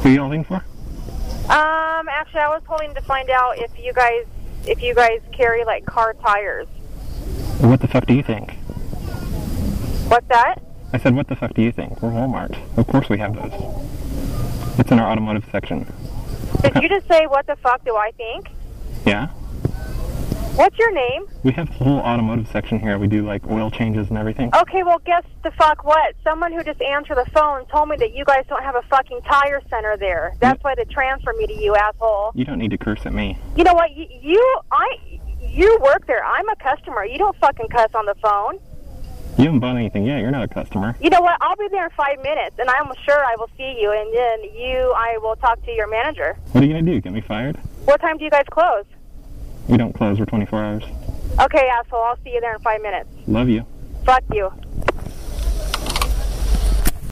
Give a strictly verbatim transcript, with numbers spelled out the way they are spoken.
Who are you holding for? Um, actually, I was holding to find out if you guys, if you guys carry, like, car tires. What the fuck do you think? What's that? I said, what the fuck do you think? We're Walmart. Of course we have those. It's in our automotive section. Did you just say, what the fuck do I think? Yeah? What's your name? We have a whole automotive section here. We do, like, oil changes and everything. Okay, well, guess the fuck what? Someone who just answered the phone told me that you guys don't have a fucking tire center there. That's why they transferred me to you, asshole. You don't need to curse at me. You know what? You, you, I, you work there. I'm a customer. You don't fucking cuss on the phone. You haven't bought anything yet. You're not a customer. You know what? I'll be there in five minutes, and I'm sure I will see you, and then you, I will talk to your manager. What are you going to do? Get me fired? What time do you guys close? We don't close. We're twenty-four hours. Okay, asshole. I'll see you there in five minutes. Love you. Fuck you.